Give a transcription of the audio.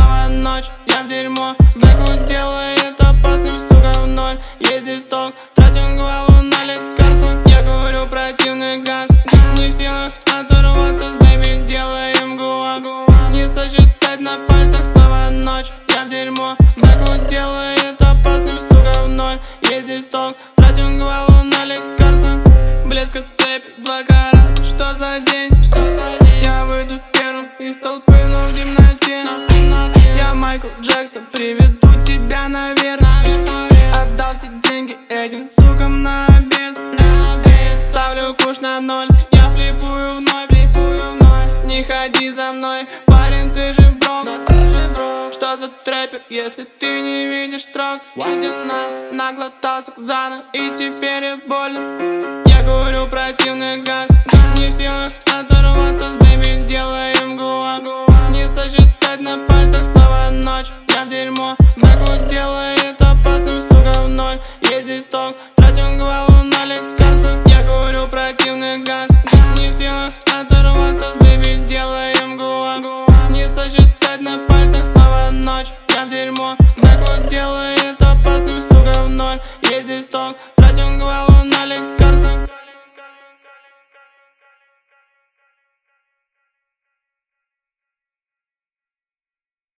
снова ночь, я в дерьмо. Блэквуд делает опасным, сука, в ноль. Есть здесь ток, тратим голову на лекарства. Я говорю противный газ, не в силах оторваться с бэйби, делаем гуак. Не сосчитать на пальцах, снова ночь, я в дерьмо. Блэквуд делает опасным, сука, в ноль. Есть здесь ток, тратим голову на лекарства. Блеск от цепи, два карата, что за день? Я выйду первым из толпы, но в темноте. Я Майкл Джексон, приведу тебя наверх. Отдал все деньги этим сукам на обед. Ставлю куш на ноль, я флипую вновь. Не ходи за мной, парень, ты же брок. Что за трэпер, если ты не видишь строк? Иди наглотался за ночь, и теперь я болен. Я говорю противный газ, не в силах